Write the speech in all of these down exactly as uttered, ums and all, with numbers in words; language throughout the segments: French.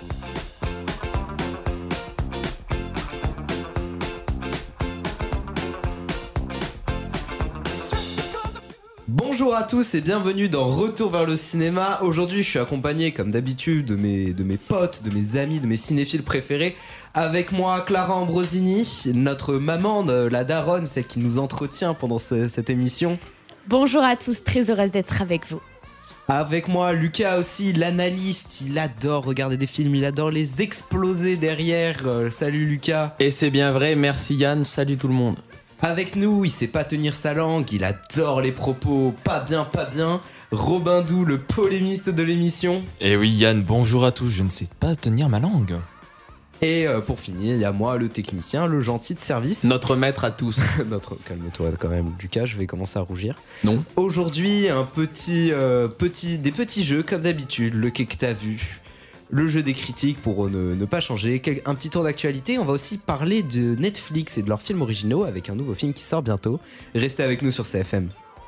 Bonjour à tous et bienvenue dans Retour vers le cinéma. Aujourd'hui je suis accompagné comme d'habitude de mes, de mes potes, de mes amis, de mes cinéphiles préférés. Avec moi Clara Ambrosini, notre maman, la daronne, celle qui nous entretient pendant ce, cette émission. Bonjour à tous, très heureuse d'être avec vous. Avec moi Lucas aussi, l'analyste, il adore regarder des films, il adore les exploser derrière. Euh, salut Lucas. Et c'est bien vrai, merci Yann, salut tout le monde. Avec nous, il sait pas tenir sa langue, il adore les propos pas bien, pas bien. Robin Doux, le polémiste de l'émission. Eh oui Yann, bonjour à tous, je ne sais pas tenir ma langue. Et euh, pour finir, il y a moi, le technicien, le gentil de service. Notre maître à tous. Notre, calme-toi quand même Lucas, je vais commencer à rougir. Non. Aujourd'hui, un petit, euh, petit, des petits jeux comme d'habitude, le qu'est que t'as vu. Le jeu des critiques pour ne, ne pas changer, un petit tour d'actualité. On va aussi parler de Netflix et de leurs films originaux avec un nouveau film qui sort bientôt. Restez avec nous sur C F M.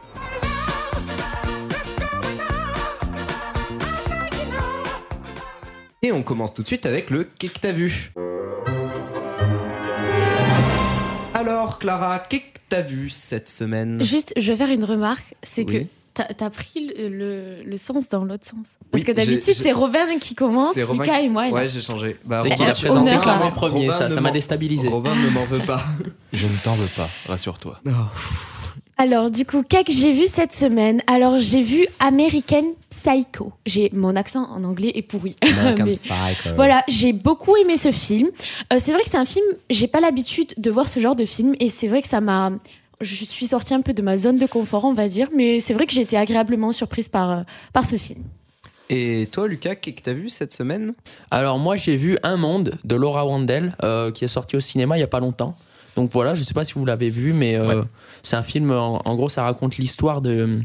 Et on commence tout de suite avec le qu'est que t'as vu. Alors Clara, qu'est que t'as vu cette semaine ? Juste, je vais faire une remarque, c'est Oui. que T'as, t'as pris le, le, le sens dans l'autre sens. Parce Oui, que d'habitude, j'ai- c'est Robin qui commence, C'est Robin Lucas qui- et moi. Ouais, là. j'ai changé. Bah, Et Robin, qui a tu- présenté honneur à- clairement premier, Robin ça, ne ça m'a m'en- déstabilisé. Robin ne m'en veut pas. Je ne t'en veux pas, rassure-toi. Alors, du coup, qu'est-ce que j'ai vu cette semaine ? Alors, j'ai vu American Psycho. J'ai, mon accent en anglais est pourri. Mais voilà, j'ai beaucoup aimé ce film. Euh, c'est vrai que c'est un film, j'ai pas l'habitude de voir ce genre de film. Et c'est vrai que ça m'a... Je suis sortie un peu de ma zone de confort, on va dire. Mais c'est vrai que j'ai été agréablement surprise par, euh, par ce film. Et toi, Lucas, qu'est-ce que t'as vu cette semaine ? Alors moi j'ai vu Un Monde de Laura Wandel euh, qui est sorti au cinéma il y a pas longtemps. Donc voilà, je sais pas si vous l'avez vu, mais euh, Ouais. c'est un film, en, en gros ça raconte l'histoire de,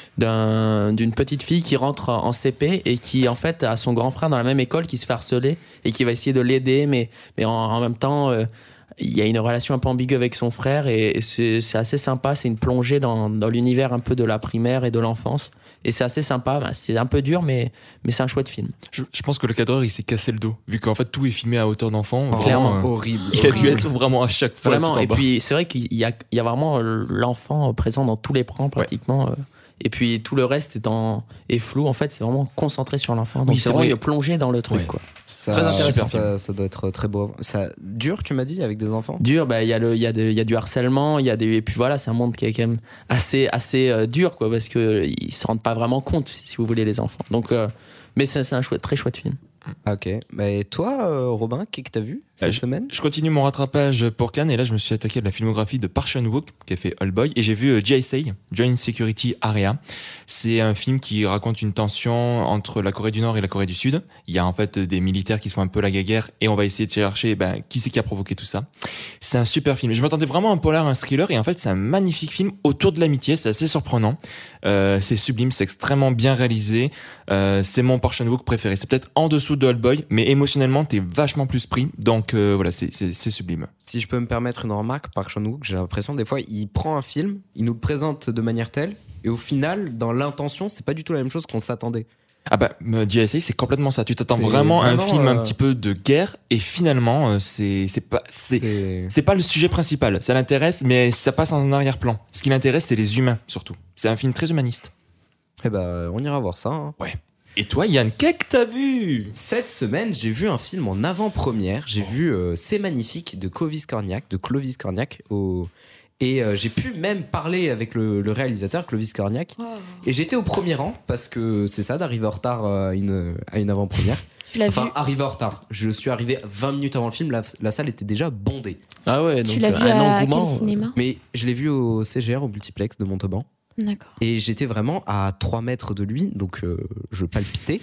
d'un, d'une petite fille qui rentre en C P et qui en fait a son grand frère dans la même école qui se fait harceler et qui va essayer de l'aider, mais, mais en, en même temps... Euh, il y a une relation un peu ambiguë avec son frère et c'est, c'est assez sympa, c'est une plongée dans, dans l'univers un peu de la primaire et de l'enfance et c'est assez sympa, c'est un peu dur mais, mais c'est un chouette film. Je, je pense que le cadreur il s'est cassé le dos, vu qu'en fait tout est filmé à hauteur d'enfant. Clairement. Vraiment, euh, Horrible. il a dû être vraiment à chaque fois. Vraiment, tout en et bas. puis c'est vrai qu'il y a, il y a vraiment l'enfant présent dans tous les plans pratiquement. euh, Et puis tout le reste est, en, est flou, en fait c'est vraiment concentré sur l'enfant. Donc Oui, c'est c'est vraiment vrai. une plongée dans le truc Ouais. quoi. Ça, Très intéressant. Ça, ça doit être très beau. Ça dur, tu m'as dit, avec des enfants ? Dur, bah, il y, a le- il y, a de- il y a du harcèlement, il y a des, et puis voilà, c'est un monde qui est quand même assez, assez euh, dur, quoi, parce qu'ils ne se rendent pas vraiment compte, si vous voulez, les enfants. Donc, euh, mais c'est, c'est un chouette, très chouette film. Ah, ok. Bah, et toi, euh, Robin, qu'est-ce que t'as vu cette Euh, je- semaine ? Je continue mon rattrapage pour Cannes et là je me suis attaqué à la filmographie de Park Chan-wook qui a fait All Boy et j'ai vu euh, J S A, Joint Security Area. C'est un film qui raconte une tension entre la Corée du Nord et la Corée du Sud. Il y a en fait des militaires qui se font un peu la guerre et on va essayer de chercher ben, qui c'est qui a provoqué tout ça. C'est un super film. Je m'attendais vraiment à un polar, un thriller et en fait c'est un magnifique film autour de l'amitié. C'est assez surprenant. Euh, c'est sublime, c'est extrêmement bien réalisé. Euh, c'est mon Park Chan-wook préféré. C'est peut-être en dessous de All Boy, mais émotionnellement t'es vachement plus pris. Donc euh, voilà, c'est, c'est, c'est sublime. Si je peux me permettre une remarque, Park Chan-wook, j'ai l'impression des fois il prend un film, il nous le présente de manière telle, et au final, dans l'intention, c'est pas du tout la même chose qu'on s'attendait. Ah bah euh, J S A c'est complètement ça. Tu t'attends C'est vraiment à un vraiment, film un euh, petit peu de guerre et finalement euh, c'est c'est pas c'est C'est... c'est pas le sujet principal. Ça l'intéresse mais ça passe en arrière-plan. Ce qui l'intéresse c'est les humains surtout. C'est un film très humaniste. Eh bah, on ira voir ça. hein. Ouais. Et toi Yann, qu'est-ce que t'as vu ? Cette semaine, j'ai vu un film en avant-première. J'ai vu euh, C'est magnifique de Clovis Cornillac, de Clovis Cornillac au... Et euh, j'ai pu même parler avec le, le réalisateur Clovis Cornillac. Oh. Et j'étais au premier rang parce que c'est ça d'arriver en retard à une, à une avant-première. Tu l'as Enfin, vu, arriver en retard. Je suis arrivé vingt minutes avant le film, la, la salle était déjà bondée. Ah ouais, donc tu l'as euh, vu un à engouement. quel euh, cinéma ? Mais je l'ai vu au C G R, au multiplex de Montauban. D'accord. Et j'étais vraiment à trois mètres de lui, donc euh, je palpitais.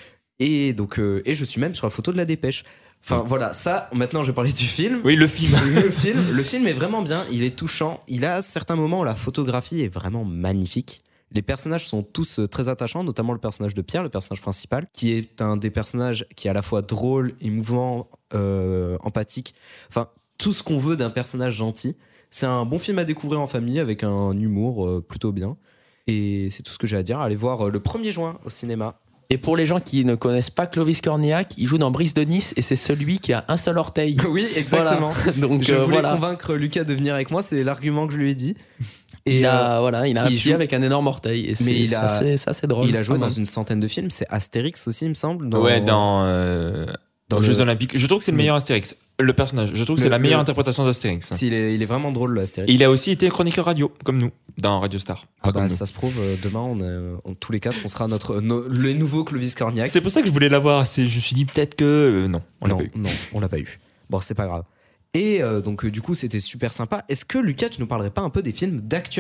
Et, donc, euh, et je suis même sur la photo de la dépêche. Enfin voilà, ça, maintenant je vais parler du film. Oui, le film. Le film, le film est vraiment bien, il est touchant. Il a certains moments où la photographie est vraiment magnifique. Les personnages sont tous euh, très attachants, notamment le personnage de Pierre, le personnage principal, qui est un des personnages qui est à la fois drôle, émouvant, euh, empathique. Enfin, tout ce qu'on veut d'un personnage gentil. C'est un bon film à découvrir en famille avec un humour euh, plutôt bien. Et c'est tout ce que j'ai à dire. Allez voir euh, le premier juin au cinéma. Et pour les gens qui ne connaissent pas Clovis Cornillac, il joue dans Brise de Nice et c'est celui qui a un seul orteil. Oui, exactement. Voilà. Donc, je euh, voulais voilà. convaincre Lucas de venir avec moi, c'est l'argument que je lui ai dit. Et il a, euh, voilà, il a un il pied joue... avec un énorme orteil. Et c'est, mais il a... ça, c'est, ça, c'est drôle. Il a joué dans une centaine de films. C'est Astérix aussi, il me semble. Dans... Ouais, dans, euh, dans les le... Jeux Olympiques. Je trouve que c'est le meilleur Astérix. Le personnage. Je trouve que le, c'est la meilleure le... interprétation d'Astérix. Il est, il est vraiment drôle, le Astérix. Il a aussi été chroniqueur radio, comme nous, dans Radio Star. Ah bah, ça se prouve, demain, on est, on, tous les quatre, on sera notre, no, le nouveau Clovis Cornillac. C'est pour ça que je voulais l'avoir. C'est, je me suis dit peut-être que. Euh, non, on non, l'a pas eu. Non, on l'a pas eu. Bon, c'est pas grave. Et euh, donc, euh, du coup, c'était super sympa. Est-ce que, Lucas, tu nous parlerais pas un peu des films d'actualité ?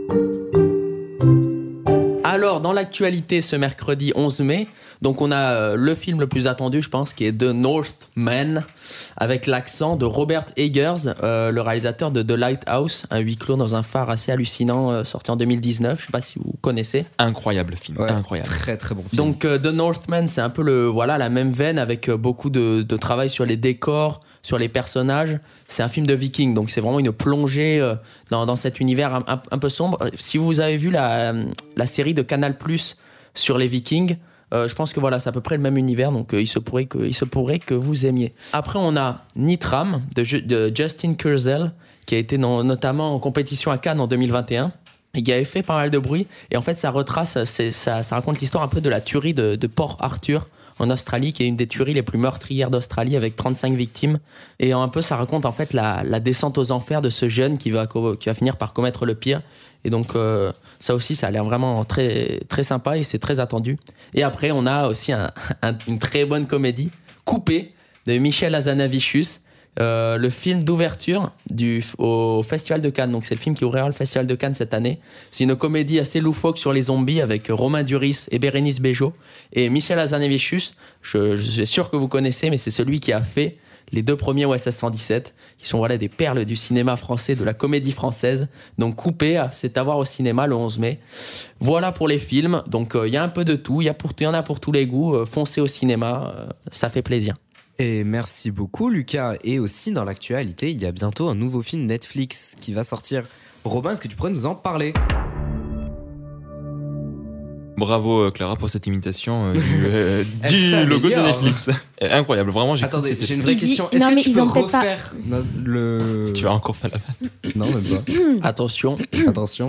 Alors, dans l'actualité, ce mercredi onze mai, donc on a euh, le film le plus attendu, je pense, qui est The Northman, avec l'accent de Robert Eggers, euh, le réalisateur de The Lighthouse, un huis clos dans un phare assez hallucinant, euh, sorti en deux mille dix-neuf. Je sais pas si vous connaissez. Incroyable film, ouais, incroyable. Très très bon film. Donc euh, The Northman, c'est un peu le voilà la même veine avec euh, beaucoup de, de travail sur les décors, sur les personnages. C'est un film de Viking, donc c'est vraiment une plongée euh, dans, dans cet univers un, un, un peu sombre. Si vous avez vu la, la série de Canal plus sur les Vikings, euh, je pense que voilà, c'est à peu près le même univers, donc euh, il, se pourrait que, il se pourrait que vous aimiez. Après, on a Nitram de, de Justin Kurzel, qui a été non, notamment en compétition à Cannes en deux mille vingt et un. Et qui avait fait pas mal de bruit. Et en fait, ça retrace, c'est, ça, ça raconte l'histoire un peu de la tuerie de, de Port Arthur en Australie, qui est une des tueries les plus meurtrières d'Australie, avec trente-cinq victimes. Et un peu, ça raconte en fait la, la descente aux enfers de ce jeune qui va, qui va finir par commettre le pire. Et donc, euh, ça aussi, ça a l'air vraiment très, très sympa et c'est très attendu. Et après, on a aussi un, un, une très bonne comédie, Coupé, de Michel Hazanavicius. Euh, le film d'ouverture du, au Festival de Cannes. Donc c'est le film qui ouvrira le Festival de Cannes cette année. C'est une comédie assez loufoque sur les zombies avec Romain Duris et Bérénice Bejo. Et Michel Hazanavicius, je, je suis sûr que vous connaissez, mais c'est celui qui a fait les deux premiers O S S cent dix-sept, qui sont voilà, des perles du cinéma français, de la comédie française. Donc Coupé, c'est à voir au cinéma le onze mai. Voilà pour les films. Donc il euh, y a un peu de tout, il y, y en a pour tous les goûts. Euh, foncez au cinéma, euh, ça fait plaisir. Et merci beaucoup Lucas. Et aussi dans l'actualité, il y a bientôt un nouveau film Netflix qui va sortir. Robin, est-ce que tu pourrais nous en parler ? Bravo Clara pour cette imitation euh, du, euh, du logo de Netflix. Incroyable, vraiment. J'ai Attendez, j'ai une vraie il question. Dit... Est-ce non, que mais tu ils peux ont refaire pas... le... Tu vas encore faire la vanne ? Non, même pas. Attention. Attention.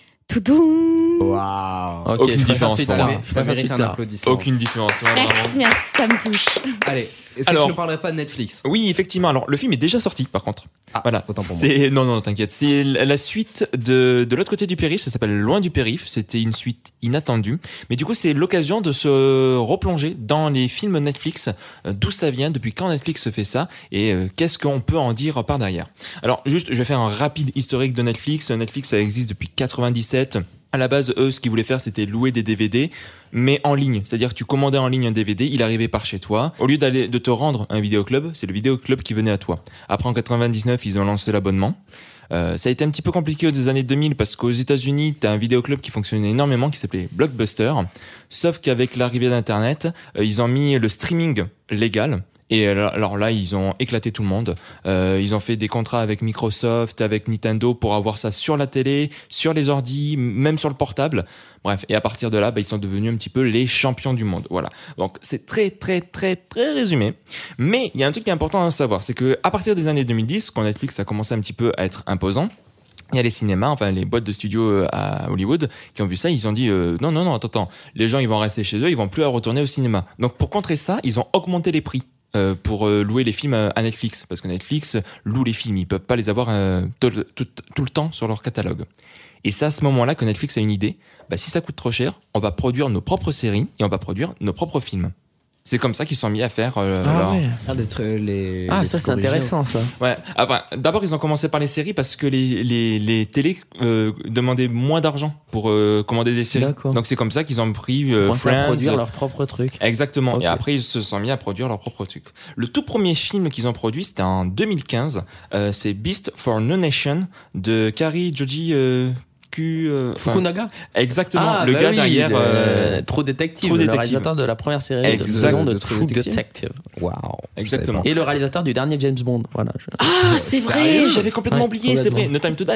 Toudoum. Waouh. Okay, aucune différence pour moi. Ça mérite un applaudissement. Aucune différence. Merci, merci, ça me touche. Allez, est-ce alors, que tu ne parlerais pas de Netflix ? Oui, effectivement. Alors, le film est déjà sorti, par contre. Ah, voilà. Autant pour c'est... moi. Non, non, t'inquiète. C'est la suite de, de l'autre côté du périph'. Ça s'appelle Loin du périph'. C'était une suite inattendue. Mais du coup, c'est l'occasion de se replonger dans les films Netflix. Euh, d'où ça vient, depuis quand Netflix fait ça, et euh, qu'est-ce qu'on peut en dire par derrière. Alors, juste, je vais faire un rapide historique de Netflix. Netflix, ça existe depuis quatre-vingt-dix-sept. À la base, eux, ce qu'ils voulaient faire, c'était louer des D V D, mais en ligne. C'est-à-dire que tu commandais en ligne un D V D, il arrivait par chez toi. Au lieu d'aller, de te rendre un vidéoclub, c'est le vidéoclub qui venait à toi. Après, en quatre-vingt-dix-neuf, ils ont lancé l'abonnement. Euh, ça a été un petit peu compliqué aux années deux mille parce qu'aux États-Unis, t'as un vidéoclub qui fonctionnait énormément, qui s'appelait Blockbuster. Sauf qu'avec l'arrivée d'Internet, euh, ils ont mis le streaming légal. Et alors là, ils ont éclaté tout le monde. Euh, ils ont fait des contrats avec Microsoft, avec Nintendo pour avoir ça sur la télé, sur les ordis, même sur le portable. Bref, et à partir de là, bah, ils sont devenus un petit peu les champions du monde. Voilà. Donc c'est très, très, très, très résumé. Mais il y a un truc qui est important à savoir, c'est que à partir des années deux mille dix, quand Netflix a commencé un petit peu à être imposant, il y a les cinémas, enfin les boîtes de studio à Hollywood qui ont vu ça, ils ont dit euh, non, non, non, attends, attends, les gens ils vont rester chez eux, ils vont plus retourner au cinéma. Donc pour contrer ça, ils ont augmenté les prix. Euh, pour euh, louer les films à Netflix, parce que Netflix loue les films, ils peuvent pas les avoir euh, tout, tout, tout le temps sur leur catalogue. Et c'est à ce moment-là que Netflix a une idée, bah, si ça coûte trop cher, on va produire nos propres séries et on va produire nos propres films. C'est comme ça qu'ils sont mis à faire euh, ah leur... ouais. Ah, d'être les, ah les ça c'est originaux. intéressant ça. Ouais. Après, d'abord ils ont commencé par les séries parce que les les les télés euh, demandaient moins d'argent pour euh, commander des séries. D'accord. Donc c'est comme ça qu'ils ont pris euh, Ils Friends, à produire leur propre truc. Exactement. Okay. Et après ils se sont mis à produire leur propre truc. Le tout premier film qu'ils ont produit c'était en deux mille quinze. Euh, c'est Beast for No Nation de Kari Joji. Euh, Euh, Fukunaga. Exactement, ah, le bah gars oui, derrière le, euh, True Detective, True le Detective. réalisateur de la première série exact, de saison de, de True, True Detective. Detective. Waouh. Exactement. Et le réalisateur du dernier James Bond. Voilà. Je... Ah, c'est vrai, j'avais complètement ouais, oublié, c'est vrai. No Time to Die.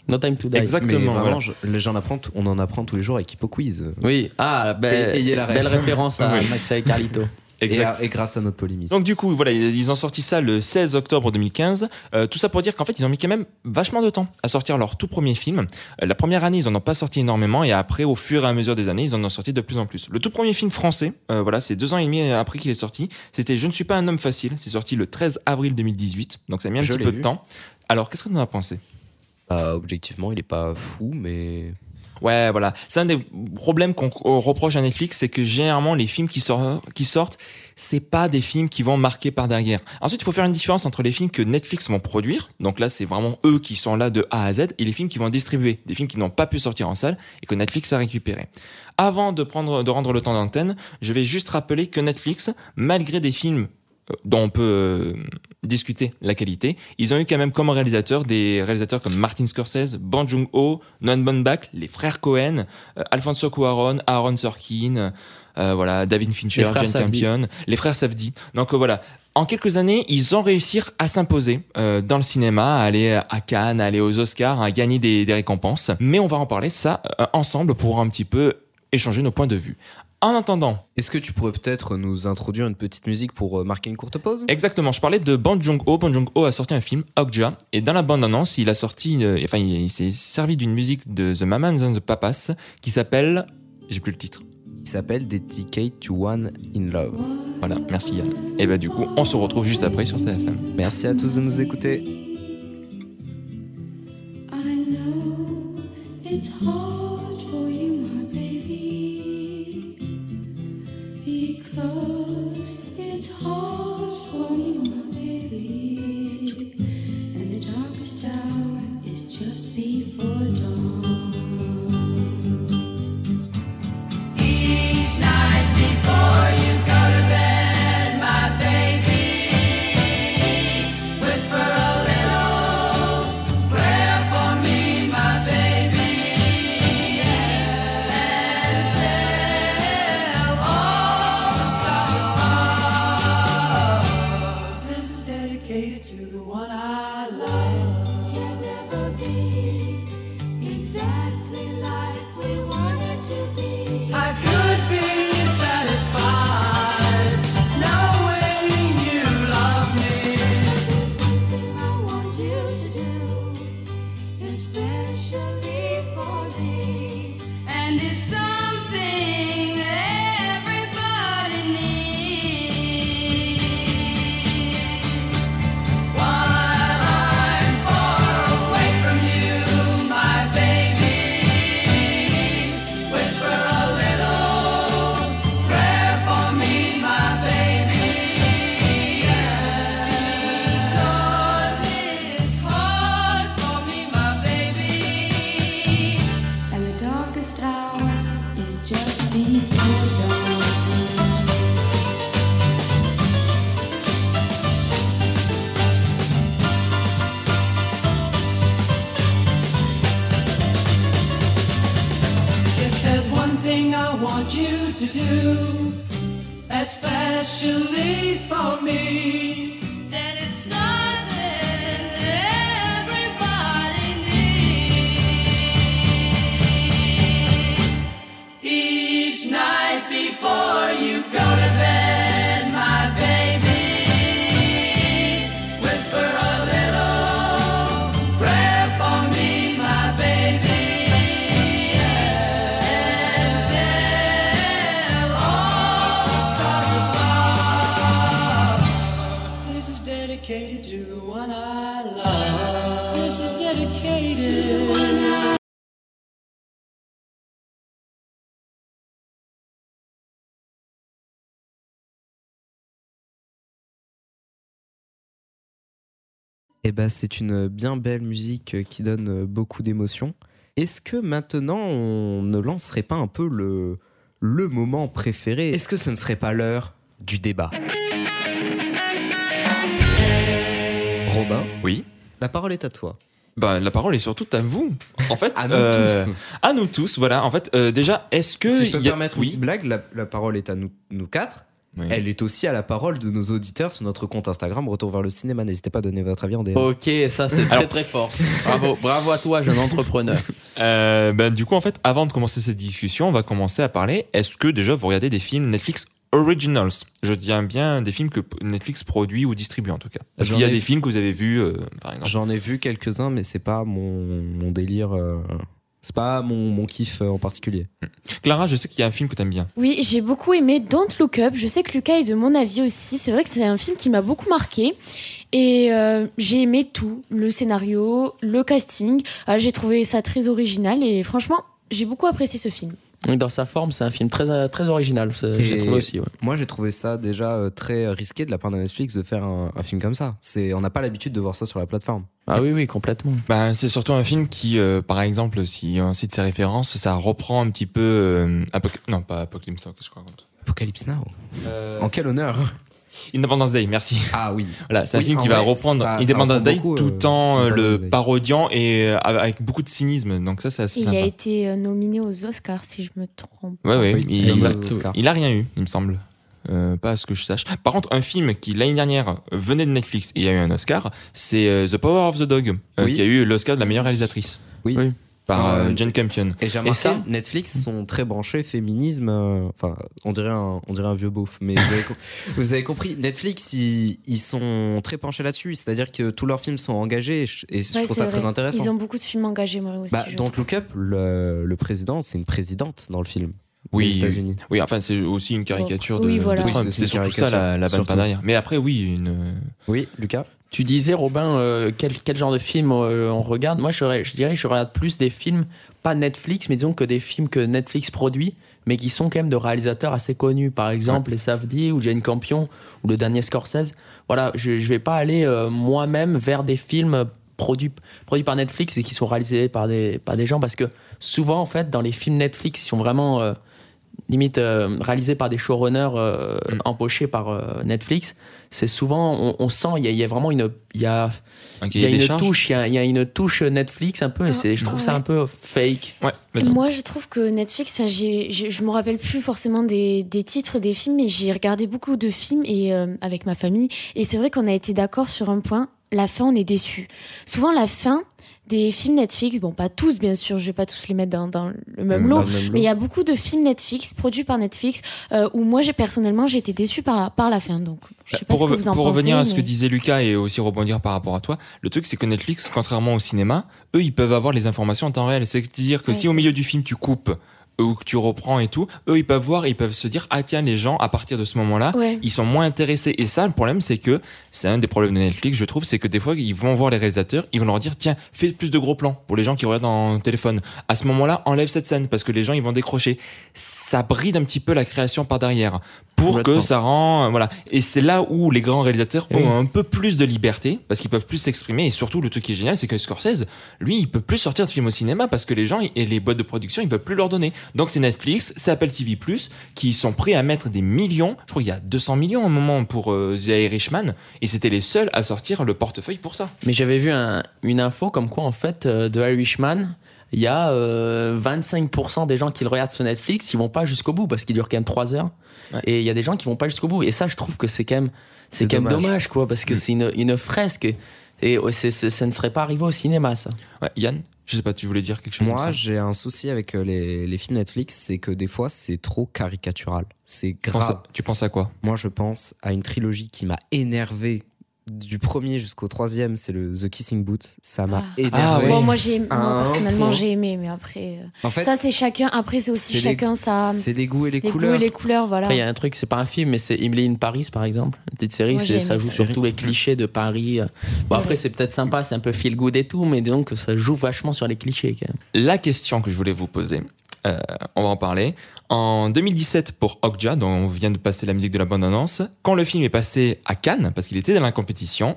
No Time to Die. Exactement. Mais vraiment, voilà. j'en apprends, on en apprend tous les jours avec Hippo Quiz. Oui, ah, be- et, et la belle référence à oui. McFly et Carlito. Exact. Et, et grâce à notre polémiste. Donc du coup, voilà, ils ont sorti ça le seize octobre deux mille quinze. Euh, tout ça pour dire qu'en fait, ils ont mis quand même vachement de temps à sortir leur tout premier film. Euh, la première année, ils en ont pas sorti énormément, et après, au fur et à mesure des années, ils en ont sorti de plus en plus. Le tout premier film français, euh, voilà, c'est deux ans et demi après qu'il est sorti. C'était Je ne suis pas un homme facile. C'est sorti le treize avril deux mille dix-huit. Donc ça a mis un Je petit peu vu. de temps. Alors, qu'est-ce que tu en as pensé ? Bah, objectivement, il est pas fou, mais. Ouais, voilà. C'est un des problèmes qu'on reproche à Netflix, c'est que généralement les films qui sortent, qui sortent, c'est pas des films qui vont marquer par derrière. Ensuite, il faut faire une différence entre les films que Netflix vont produire, donc là c'est vraiment eux qui sont là de A à Z, et les films qui vont distribuer, des films qui n'ont pas pu sortir en salle et que Netflix a récupéré. Avant de prendre, de rendre le temps d'antenne, je vais juste rappeler que Netflix, malgré des films dont on peut euh, discuter la qualité, ils ont eu quand même comme réalisateurs des réalisateurs comme Martin Scorsese, Bong Joon-ho, Noah Baumbach, les frères Cohen, euh, Alfonso Cuarón, Aaron Sorkin, euh, voilà, David Fincher, Jane Campion, les frères Safdie. Donc euh, voilà, en quelques années, ils ont réussi à s'imposer euh, dans le cinéma, à aller à Cannes, à aller aux Oscars, à gagner des, des récompenses. Mais on va en parler ça euh, ensemble pour un petit peu échanger nos points de vue. En attendant, est-ce que tu pourrais peut-être nous introduire une petite musique pour marquer une courte pause ? Exactement, je parlais de Bong Joon-ho. Bong Joon-ho a sorti un film, Okja, et dans la bande-annonce, il a sorti, une, enfin, il, il s'est servi d'une musique de The Mamas and the Papas qui s'appelle, j'ai plus le titre. Il s'appelle Dedicate to One in Love. Voilà, merci Yann. Et bah du coup, on se retrouve juste après sur C F M. Merci à tous de nous écouter. I know it's hard for you, my baby. Because it's hard for me, my baby. And the darkest hour is just before dawn. Each night before you go to bed, my baby, whisper a little prayer for me, my baby. And tell all the stars this is dedicated to the one I love. You'll never be exactly like we wanted to be. I could be satisfied knowing you love me. There's one thing I want you to do, especially for me. And it's something that everybody needs. While I'm far away from you, my baby, whisper a little prayer for me, my baby. Because it's hard for me, my baby. And the darkest hour is just before dawn. If there's one thing I want you to do, especially for me, then it's something everybody needs. Each night before you go to bed, my baby, whisper a little prayer for me, my baby. And tell all the stars this is dedicated to the one I love. This is dedicated to the one I Eh ben, c'est une bien belle musique qui donne beaucoup d'émotions. Est-ce que maintenant, on ne lancerait pas un peu le, le moment préféré ? Est-ce que ce ne serait pas l'heure du débat ? Robin, Oui. la parole est à toi. Ben, la parole est surtout à vous. En fait, À nous euh, tous. À nous tous, voilà. En fait, euh, déjà, est-ce que Si je peux me il y a- permettre une oui. petite blague, la, la parole est à nous, nous quatre. Oui. elle est aussi à la parole de nos auditeurs sur notre compte Instagram Retour vers le cinéma. N'hésitez pas à donner votre avis en D M. Ok, ça c'est très très fort. Bravo, bravo à toi, jeune entrepreneur. Euh, ben, du coup, en fait, avant de commencer cette discussion, on va commencer à parler. Est-ce que déjà vous regardez des films Netflix Originals? Je tiens bien des films que Netflix produit ou distribue en tout cas. Est-ce qu'il y a ai... des films que vous avez vus, euh, par exemple? J'en ai vu quelques-uns, mais c'est pas mon, mon délire. Euh... C'est pas mon, mon kiff en particulier. Clara, je sais qu'il y a un film que t'aimes bien. Oui, j'ai beaucoup aimé Don't Look Up. Je sais que Lucas est de mon avis aussi. C'est vrai que c'est un film qui m'a beaucoup marqué. Et euh, j'ai aimé tout. Le scénario, le casting. Euh, j'ai trouvé ça très original. Et franchement, j'ai beaucoup apprécié ce film. Dans sa forme, c'est un film très, très original. J'ai trouvé aussi. Ouais. Moi, j'ai trouvé ça déjà euh, très risqué de la part de Netflix de faire un, un film comme ça. C'est, on n'a pas l'habitude de voir ça sur la plateforme. Ah oui, oui, complètement. Ben, c'est surtout un film qui, euh, par exemple, si on cite ses références, ça reprend un petit peu. Euh, Apoc- non, pas Apocalypse Now, qu'est-ce que je raconte Apocalypse Now. Euh... En quel honneur? Independence Day, merci. Ah oui. Voilà, c'est un oui, film qui vrai, va reprendre ça, Independence ça Day beaucoup, tout euh, en euh, le Day. parodiant et euh, avec beaucoup de cynisme. Donc ça, c'est assez Il sympa. a été nominé aux Oscars, si je me trompe. Ouais, ouais. Oui, il, il, il, il a rien eu, il me semble. Euh, pas à ce que je sache. Par contre, un film qui l'année dernière venait de Netflix et a eu un Oscar, c'est euh, The Power of the Dog, euh, oui. qui a eu l'Oscar de la meilleure réalisatrice. Oui. oui. Par euh, Euh, Jane Campion. Et j'ai Et remarqué, ça Netflix sont très branchés féminisme. euh, Enfin, on dirait un, on dirait un vieux beauf, mais vous avez, co- vous avez compris. Netflix, ils, ils sont très penchés là-dessus. C'est-à-dire que tous leurs films sont engagés et je, et je Ouais, trouve c'est ça très vrai. intéressant. Ils ont beaucoup de films engagés, moi aussi. Bah, je Don't trouve. Look Up, le, le président, c'est une présidente dans le film. Oui, des États-Unis. Oui, enfin, c'est aussi une caricature Oui, de, voilà. de Trump. Oui, c'est c'est une surtout ça caricature, la, la vanne surtout. pas derrière. Mais après, oui, une. Oui, Lucas. Tu disais, Robin, euh, quel, quel genre de film euh, on regarde? Moi, je, je dirais que je regarde plus des films, pas Netflix, mais disons que des films que Netflix produit, mais qui sont quand même de réalisateurs assez connus. Par exemple, Les Safdie ou Jane Campion ou le dernier Scorsese. Voilà, je ne vais pas aller euh, moi-même vers des films produits, produits par Netflix et qui sont réalisés par des, par des gens, parce que souvent, en fait, dans les films Netflix, ils sont vraiment... Euh, limite euh, réalisé par des showrunners euh, mm. empochés par euh, Netflix, c'est souvent on, on sent il y, y a vraiment une il y a il y a une touche il y a, y a une touche Netflix un peu et c'est je trouve ouais. ça un peu fake. Ouais, vas-y. Moi, je trouve que Netflix, j'ai, j'ai, je me rappelle plus forcément des, des titres des films, mais j'ai regardé beaucoup de films et euh, avec ma famille, et c'est vrai qu'on a été d'accord sur un point. La fin, on est déçus. Souvent, la fin des films Netflix, bon, pas tous, bien sûr, je vais pas tous les mettre dans, dans le même lot, Dans le même lot. mais il y a beaucoup de films Netflix produits par Netflix euh, où moi, j'ai personnellement, j'ai été déçue par la, par la fin. Donc, je sais pas pour ce que rev- vous en pour pensez. revenir à ce mais... que disait Lucas et aussi rebondir par rapport à toi, le truc c'est que Netflix, contrairement au cinéma, eux ils peuvent avoir les informations en temps réel. C'est-à-dire que Ouais, si au c'est- milieu du film tu coupes ou que tu reprends et tout, eux ils peuvent voir, ils peuvent se dire ah tiens les gens à partir de ce moment-là Ouais. ils sont moins intéressés. Et ça le problème c'est que c'est un des problèmes de Netflix je trouve, c'est que des fois ils vont voir les réalisateurs, ils vont leur dire tiens fais plus de gros plans pour les gens qui regardent en téléphone. À ce moment-là enlève cette scène parce que les gens ils vont décrocher. Ça bride un petit peu la création par derrière pour que ça rend voilà. Et c'est là où les grands réalisateurs Oui. ont un peu plus de liberté parce qu'ils peuvent plus s'exprimer. Et surtout le truc qui est génial c'est que Scorsese lui il peut plus sortir de films au cinéma parce que les gens et les boîtes de production ils peuvent plus leur donner. Donc c'est Netflix, c'est Apple T V plus, qui sont prêts à mettre des millions, je crois qu'il y a deux cents millions à un moment pour euh, The Irishman, et c'était les seuls à sortir le portefeuille pour ça. Mais j'avais vu un, une info comme quoi en fait euh, de Irishman, il y a euh, vingt-cinq pour cent des gens qui le regardent sur Netflix, ils vont pas jusqu'au bout parce qu'il dure quand même trois heures. Ouais. Et il y a des gens qui vont pas jusqu'au bout. Et ça, je trouve que c'est quand même, c'est C'est quand même dommage. dommage, quoi, parce que Mm. c'est une, une fresque. Et ouais, c'est, c'est- ça ne serait pas arrivé au cinéma, ça. Ouais, Yann, je sais pas, tu voulais dire quelque chose comme Moi, ça j'ai un souci avec euh, les, les films Netflix, c'est que des fois, c'est trop caricatural. C'est tu penses, grave. à, tu penses à quoi? Moi, je pense à une trilogie qui m'a énervé du premier jusqu'au troisième, c'est le The Kissing Booth. Ça m'a Ah. énervé. Ah oui. Bon, moi, j'ai, moi, Un personnellement, point. j'ai aimé, mais après, euh, En fait, ça, c'est chacun. Après, c'est aussi c'est les- chacun sa. c'est les goûts et les, Les couleurs. goûts et les couleurs, voilà. Après, il y a un truc, c'est pas un film, mais c'est Emily in Paris, par exemple. Une petite série, Moi, c'est, j'ai ça aimé joue ça. sur tous les clichés de Paris. Bon, après, vrai. c'est peut-être sympa, c'est un peu feel good et tout, mais disons que ça joue vachement sur les clichés, quand même. La question que je voulais vous poser, euh, on va en parler. En deux mille dix-sept, pour Okja, dont on vient de passer la musique de la bande-annonce, quand le film est passé à Cannes, parce qu'il était dans la compétition,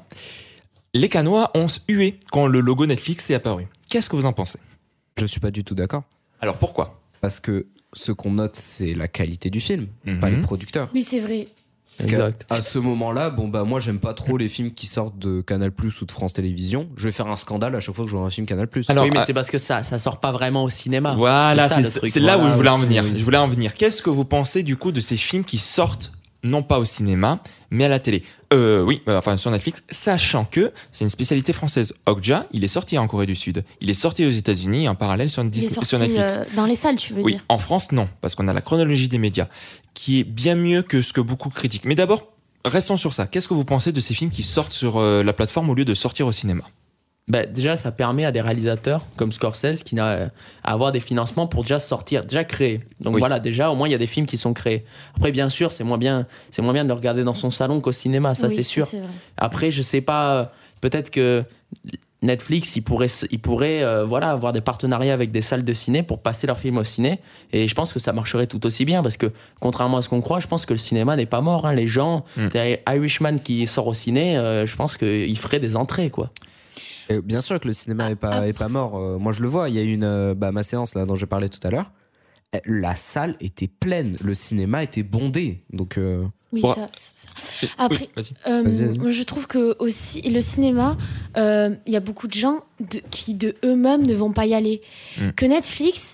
les Cannois ont hué quand le logo Netflix est apparu. Qu'est-ce que vous en pensez? Je suis pas du tout d'accord. Alors pourquoi? Parce que ce qu'on note, c'est la qualité du film, Mhm. pas les producteurs. Oui, c'est vrai. Parce Exact. qu'à ce moment-là, bon bah moi j'aime pas trop les films qui sortent de Canal+ ou de France Télévisions. Je vais faire un scandale à chaque fois que je vois un film Canal+. Alors, oui, mais ah, c'est parce que ça, ça sort pas vraiment au cinéma. Voilà, ça, c'est le truc. c'est là où Voilà, je voulais en aussi, venir. oui. Je voulais en venir. Qu'est-ce que vous pensez du coup de ces films qui sortent non pas au cinéma, mais à la télé. Euh, oui, euh, enfin sur Netflix, sachant que c'est une spécialité française. Okja, il est sorti en Corée du Sud, il est sorti aux États-Unis en parallèle sur, Il Disney, est sorti sur Netflix. euh, dans les salles, tu veux Oui, dire. en France, non, parce qu'on a la chronologie des médias, qui est bien mieux que ce que beaucoup critiquent. Mais d'abord, restons sur ça. Qu'est-ce que vous pensez de ces films qui sortent sur euh, la plateforme au lieu de sortir au cinéma ? Bah, déjà, ça permet à des réalisateurs comme Scorsese qui n'a, à avoir des financements pour déjà sortir, déjà créer. Donc Oui. voilà, déjà, au moins, il y a des films qui sont créés. Après, bien sûr, c'est moins bien, c'est moins bien de le regarder dans son salon qu'au cinéma, ça Oui, c'est sûr. c'est vrai. Après, je sais pas, peut-être que Netflix, ils pourraient, ils pourraient euh, voilà, avoir des partenariats avec des salles de ciné pour passer leurs films au ciné. Et je pense que ça marcherait tout aussi bien parce que, contrairement à ce qu'on croit, je pense que le cinéma n'est pas mort. Hein. Les gens, Mm. t'as Irishman qui sort au ciné, euh, je pense qu'ils feraient des entrées, quoi. Et bien sûr que le cinéma est pas, est pas mort. Euh, moi, je le vois. Il y a une, euh, bah, ma séance là dont j'ai parlé tout à l'heure. euh, La salle était pleine. Le cinéma était bondé. Donc, euh, Oui, Ouais. ça, ça- ça. Après, Oui, vas-y. euh, Vas-y, vas-y. moi, je trouve que aussi le cinéma, euh, il y a beaucoup de gens de- qui de eux-mêmes ne vont pas y aller. Mm. Que Netflix,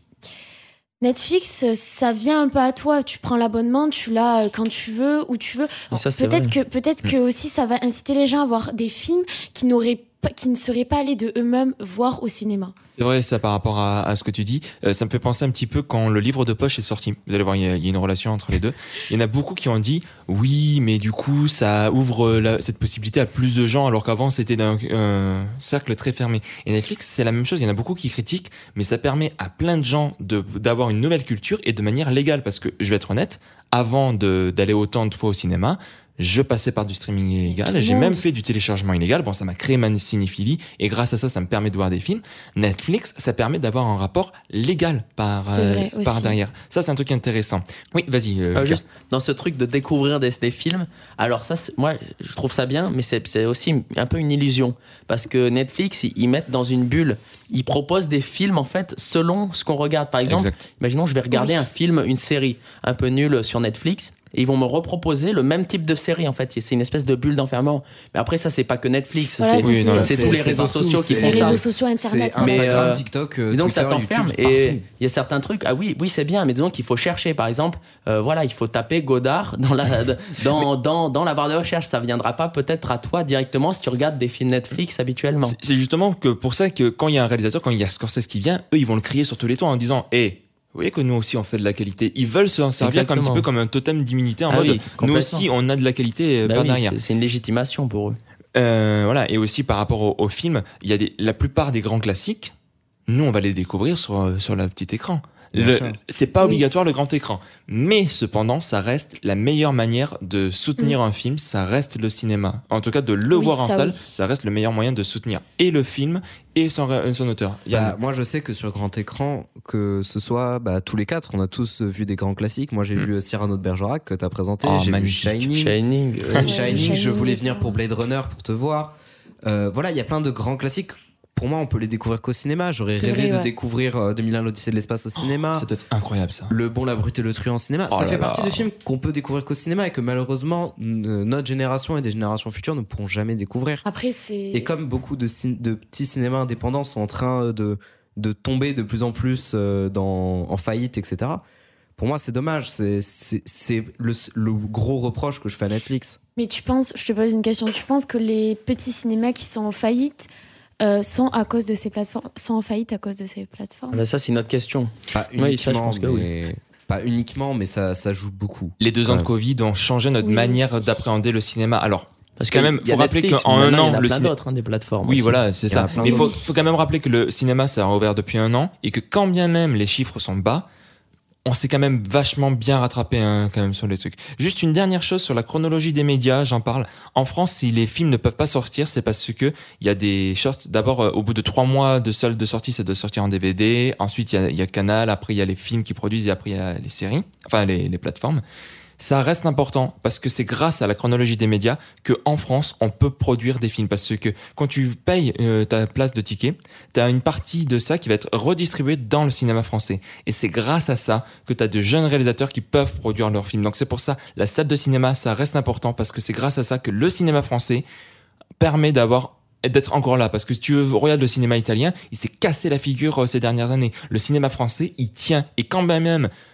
Netflix, ça vient un peu à toi. Tu prends l'abonnement, tu l'as euh, quand tu veux, où tu veux. Et ça, c'est Peut-être vrai. que peut-être que aussi ça va inciter les gens à voir des films qui n'auraient pas, qui ne seraient pas allés de eux-mêmes voir au cinéma. C'est vrai, ça, par rapport à, à ce que tu dis, euh, ça me fait penser un petit peu quand le livre de poche est sorti. Vous allez voir, il y, a- il y a une relation entre les deux. Il y en a beaucoup qui ont dit, oui, mais du coup, ça ouvre la- cette possibilité à plus de gens, alors qu'avant, c'était d'un euh, cercle très fermé. Et Netflix, c'est la même chose. Il y en a beaucoup qui critiquent, mais ça permet à plein de gens de, d'avoir une nouvelle culture et de manière légale. Parce que, je vais être honnête, avant de, d'aller autant de fois au cinéma, je passais par du streaming illégal, tout le j'ai monde. même fait du téléchargement illégal. Bon, ça m'a créé ma cinéphilie et grâce à ça, ça me permet de voir des films. Netflix, ça permet d'avoir un rapport légal par, C'est euh, vrai par aussi. derrière. Ça, c'est un truc intéressant. Oui, vas-y. euh, Euh, Pierre. juste dans ce truc de découvrir des, des films, alors ça, c'est- moi, je trouve ça bien, mais c'est, c'est aussi un peu une illusion. Parce que Netflix, ils, ils mettent dans une bulle, ils proposent des films, en fait, selon ce qu'on regarde. Par exemple, Exact. imaginons, je vais regarder Oui. un film, une série un peu nulle sur Netflix, et ils vont me reproposer le même type de série, en fait. C'est une espèce de bulle d'enfermement. Mais après, ça, c'est pas que Netflix. Voilà, c'est, c'est- Oui, non, là, c'est c'est- tous les c'est réseaux partout, sociaux qui c'est- font Les ça. réseaux sociaux, c'est Internet. Instagram, Mais, euh, TikTok, euh, Et donc ça Twitter, t'enferme. YouTube, Et partout. il y a certains trucs. Ah oui, oui c'est bien, mais disons qu'il faut chercher. Par exemple, euh, voilà, il faut taper Godard dans la dans dans dans la barre de recherche. Ça viendra pas peut-être à toi directement si tu regardes des films Netflix habituellement. C'est- C'est justement que pour ça que quand il y a un réalisateur, quand il y a Scorsese qui vient, eux, ils vont le crier sur tous les toits en disant, hé, vous voyez que nous aussi on fait de la qualité. Ils veulent se servir comme un petit Exactement. peu comme un totem d'immunité en Ah mode, oui, nous complètement. aussi on a de la qualité euh, Bah par oui, derrière. c'est, c'est une légitimation pour eux. Euh, voilà, et aussi par rapport au, au film, il y a des, la plupart des grands classiques, nous on va les découvrir sur, euh, sur le petit écran. Bien Le- sûr. c'est pas Oui, obligatoire le c'est- grand écran, mais cependant ça reste la meilleure manière de soutenir un film, ça reste le cinéma. En tout cas de le Oui, voir en ça salle, oui. ça reste le meilleur moyen de soutenir et le film et son, ré- son auteur. Yann. Bah, moi, je sais que sur grand écran, que ce soit bah, tous les quatre, on a tous vu des grands classiques. Moi, j'ai Mm. vu euh, Cyrano de Bergerac que tu as présenté. Oh, j'ai vu magnifique. Shining. Shining. euh, Ouais, Shining, je Shining, voulais et venir tout. pour Blade Runner pour te voir. Euh, voilà, il y a plein de grands classiques. Pour moi, on peut les découvrir qu'au cinéma. J'aurais C'est rêvé vrai, de ouais. découvrir euh, deux mille un l'Odyssée de l'espace au cinéma. Ça doit être incroyable ça. Le Bon, la Brute et le Truand en cinéma. Oh ça là fait là. partie de films qu'on peut découvrir qu'au cinéma et que malheureusement, n- notre génération et des générations futures ne pourront jamais découvrir. Après, c'est. Et comme beaucoup de, cin- de petits cinémas indépendants sont en train de, de tomber de plus en plus euh, dans, en faillite, et cetera, pour moi, c'est dommage. C'est, c'est, c'est le, le gros reproche que je fais à Netflix. Mais tu penses, je te pose une question, tu penses que les petits cinémas qui sont en faillite euh, sont à cause de ces plateformes, sont en faillite à cause de ces plateformes? Ah bah ça, c'est une autre question. Pas uniquement, Oui, ça, je pense que oui. mais, pas uniquement, mais ça, ça joue beaucoup. Les deux ans Ouais. de Covid ont changé notre Oui, manière aussi. d'appréhender le cinéma. Alors, Parce Quand que même, il y a faut rappeler Netflix, qu'en mais un maintenant, an, il y en a le plein ciné- d'autres, hein, des plateformes. oui, aussi. voilà, c'est Il y en ça. a plein Mais il faut, d'autres. faut quand même rappeler que le cinéma, ça a rouvert depuis un an et que quand bien même les chiffres sont bas, on s'est quand même vachement bien rattrapé hein, quand même sur les trucs. Juste une dernière chose sur la chronologie des médias, j'en parle. En France, si les films ne peuvent pas sortir, c'est parce que il y a des shorts. D'abord, euh, au bout de trois mois de solde de sortie, ça doit sortir en D V D. Ensuite, il y a, il y a Canal. Après, il y a les films qui produisent et après, il y a les séries, enfin les, les plateformes. Ça reste important parce que c'est grâce à la chronologie des médias que en France on peut produire des films, parce que quand tu payes euh, ta place de ticket, tu as une partie de ça qui va être redistribuée dans le cinéma français, et c'est grâce à ça que tu as de jeunes réalisateurs qui peuvent produire leurs films. Donc c'est pour ça la salle de cinéma, ça reste important, parce que c'est grâce à ça que le cinéma français permet d'avoir d'être encore là, parce que si tu regardes le cinéma italien, il s'est cassé la figure euh, ces dernières années. Le cinéma français, il tient, et quand bien même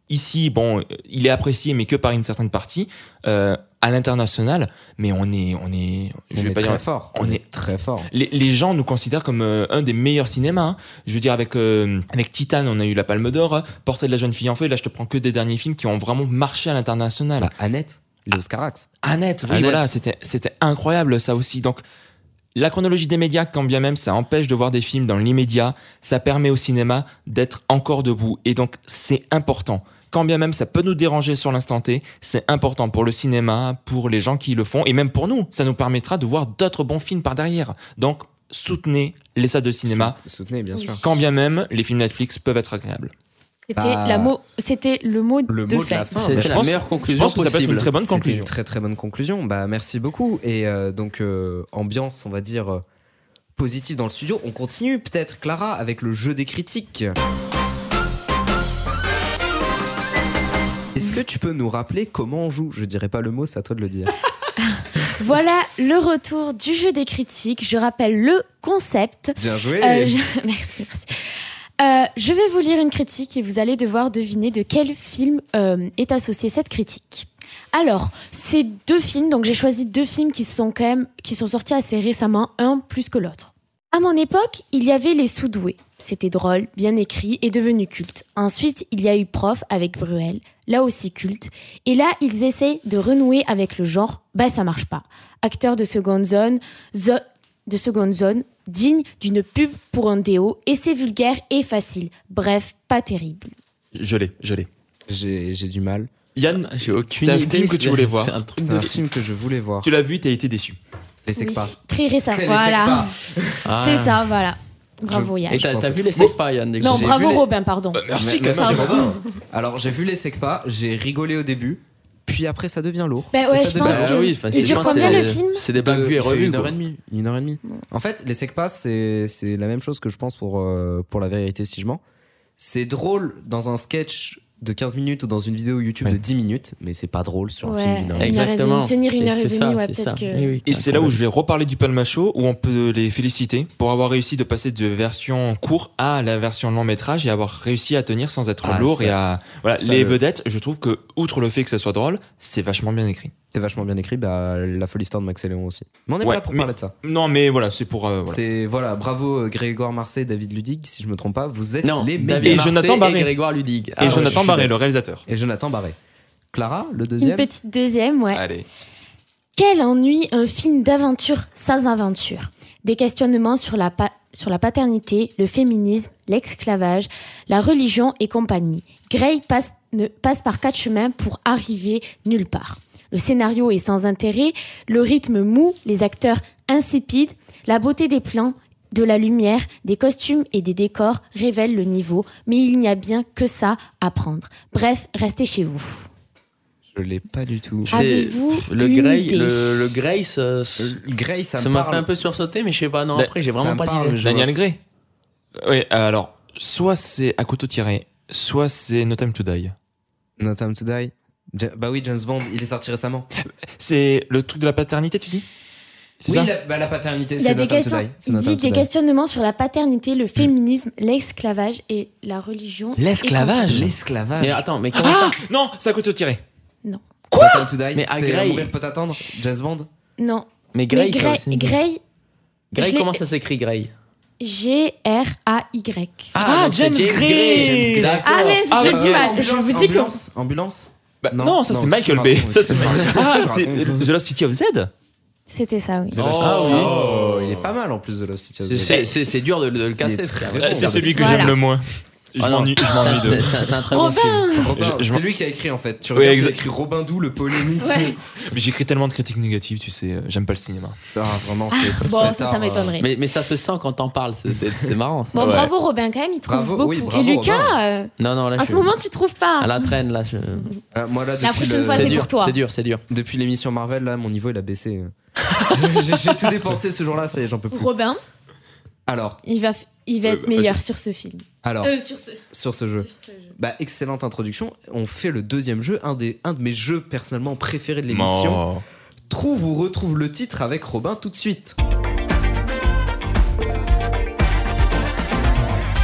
ici, bon, il est apprécié, mais que par une certaine partie. Euh, à l'international, mais on est, on est, je on vais est pas très dire, fort. on est très fort. Les, les gens nous considèrent comme euh, un des meilleurs cinémas. Hein. Je veux dire, avec euh, avec Titan, on a eu la Palme d'Or, Portrait de la jeune fille en feu. Et là, je te prends que des derniers films qui ont vraiment marché à l'international. Bah, Annette, les Oscarax. Annette, oui, Annette. voilà, c'était, c'était incroyable ça aussi. Donc, la chronologie des médias, quand bien même ça empêche de voir des films dans l'immédiat, ça permet au cinéma d'être encore debout. Et donc, c'est important. Quand bien même ça peut nous déranger sur l'instant T, c'est important pour le cinéma, pour les gens qui le font, et même pour nous. Ça nous permettra de voir d'autres bons films par derrière. Donc, soutenez les salles de cinéma. Soutenez, bien sûr. Quand bien même les films Netflix peuvent être agréables. C'était, Bah, la mot, c'était le mot le de mot de fait. la fin. C'était Mais je la pense- meilleure Je conclusion pense que ça peut être une possible. très bonne C'était conclusion. une très très bonne conclusion. Bah merci beaucoup. Et euh, donc euh, ambiance, on va dire euh, positive dans le studio. On continue peut-être Clara avec le jeu des critiques. Est-ce que tu peux nous rappeler comment on joue ? Je dirais pas le mot, c'est à toi de le dire. Voilà le retour du jeu des critiques. Je rappelle le concept. Bien joué. Euh, je- Merci, merci. Euh, je vais vous lire une critique et vous allez devoir deviner de quel film euh, est associée cette critique. Alors, c'est deux films, donc j'ai choisi deux films qui sont quand même qui sont sortis assez récemment, un plus que l'autre. À mon époque, il y avait Les Sous-doués. C'était drôle, bien écrit et devenu culte. Ensuite, il y a eu Prof avec Bruel, là aussi culte. Et là, ils essayent de renouer avec le genre, bah ça marche pas. Acteur de seconde zone, zo- de seconde zone, digne d'une pub pour un déo, et c'est vulgaire et facile. Bref, pas terrible. Je l'ai, je l'ai. J'ai j'ai du mal. Yann, J'ai aucune c'est un idée, film que tu c'est- voulais voir. C'est un truc C'est de un fou. film que je voulais voir. Tu l'as vu, t'as été déçu. Les Secpa. Oui, très récent. C'est les Voilà, Ah. c'est ça, voilà. Bravo Je- Yann. Et t'as, Je t'as pensais- vu les Secpa, Yann déjà. Non, j'ai bravo vu les- Robin, pardon. Bah, merci, Mais- quand même. merci, Robin. Alors j'ai vu les Secpa, j'ai rigolé au début, puis après ça devient lourd. Ben ouais, Et ça je devient- pense Bah que- oui, enfin, Il c'est- dure je pense combien, c'est- le film C'est des bacs vus et Il fait revus. une heure quoi. et demie. Une heure et demie. En fait, les Secpa, c'est c'est la même chose que je pense pour, euh, pour La Vérité si je mens. C'est drôle dans un sketch de quinze minutes ou dans une vidéo YouTube Ouais. de dix minutes, mais c'est pas drôle sur un Ouais. film d'une heure. Il a raison, Exactement. tenir une Et heure et c'est demie, ça, ouais, c'est peut-être ça. que- Oui, oui, Et c'est là où je vais reparler du Palma Show, où on peut les féliciter pour avoir réussi de passer de version court à la version long métrage et avoir réussi à tenir sans être Ah, lourd ça- et à voilà ça, les le- vedettes. Je trouve que outre le fait que ça soit drôle, c'est vachement bien écrit. C'est vachement bien écrit, bah, La folle histoire de Max et Léon aussi. Mais on est pas Ouais, là pour mais- parler de ça. Non, mais voilà, c'est pour euh, voilà. C'est voilà, bravo euh, Grégoire Marseille, David Ludig, si je me trompe pas, vous êtes Non, les meilleurs. David Et Marseille Jonathan Barré. et Grégoire Ludig. Et Ah ouais, Jonathan je suis Barré, bête. le réalisateur. Et Jonathan Barré. Clara, le Une deuxième. petite deuxième, ouais. Allez. Quel ennui un film d'aventure sans aventure. Des questionnements sur la, pa- sur la paternité, le féminisme, l'esclavage, la religion et compagnie. Grey passe, ne, passe par quatre chemins pour arriver nulle part. Le scénario est sans intérêt, le rythme mou, les acteurs insipides, la beauté des plans, de la lumière, des costumes et des décors révèlent le niveau, mais il n'y a bien que ça à prendre. Bref, restez chez vous. Je l'ai pas du tout. C'est- Avez-vous le une Grey, idée le, le Grey, ça, Grey, ça, ça me m'a parle. fait un peu sursauter, mais je sais pas. Non, Bah, après, j'ai ça vraiment me pas parle, d'idée. je- Daniel Gray. Oui, alors soit c'est à couteau tiré, soit c'est No Time to Die. No Time to Die. Ja- bah oui, James Bond, il est sorti récemment. C'est le truc de la paternité, tu dis? C'est Oui, ça la, bah, la paternité, Il y a c'est No des, Time to questions, Die. C'est il No dit Time to des Die. questionnements sur la paternité, le féminisme, l'esclavage et la religion. L'esclavage. L'esclavage. Mais attends, mais comment Ah ça non, c'est à couteau tiré. Non. No Time to Die, Mais à c'est Grey- Mourir peut attendre. James Bond. Non. Mais Grey, Mais ça, Grey, c'est une- Grey, Grey, je l'ai- comment ça s'écrit Grey? G R A Y. Ah, donc c'est James Gray. James Gray. D'accord. Ah, mais Ah, j'ai bah, dit euh, mal. ambulance, Je vous dis que. ambulance, ambulance. Bah, Non, non, ça non, c'est Michael tu Bay. racontes, Ça, tu c'est racontes, ah, tu c'est racontes. The Lost City of Z. C'était ça, oui. Ah oui. Oh, il est pas mal en plus de Love City of Z. C'est- C'est c'est dur de, de le casser. Il est ce très gars. bon. Ah, c'est celui que Voilà. j'aime le moins. Je Ah non, m'ennuie je ça, m'ennuie c'est- de. C'est c'est un très bon film. Robin Robin, Je- je- c'est lui qui a écrit en fait. Tu Oui, regardes, il a exact. écrit Robin Doux, le polémiste. Ouais. Mais j'écris tellement de critiques négatives, tu sais, euh, j'aime pas le cinéma. Ah, vraiment, c'est Bon, très ça, tard, ça euh, m'étonnerait. Mais, mais ça se sent quand t'en parles, c'est- c'est c'est marrant. Bon, Ouais. bravo Robin, quand même, il trouve Bravo, beaucoup. oui, bravo, et Lucas, Robin. euh, Non, non, là, à je ce moment, tu trouves pas. à la traîne, là. je- euh, moi là, depuis La prochaine le- fois, C'est c'est dur, pour toi. c'est dur, c'est dur. Depuis l'émission Marvel, là, mon niveau il a baissé. J'ai j'ai tout dépensé ce jour-là, ça y est, j'en peux plus. Robin, Alors, il va, f- il va Euh, être bah, meilleur facile. sur ce film. alors, Euh, sur ce, sur ce jeu. sur ce jeu. Bah, excellente introduction. On fait le deuxième jeu, un, des, un de mes jeux personnellement préférés de l'émission. Oh. Trouve ou retrouve le titre avec Robin tout de suite.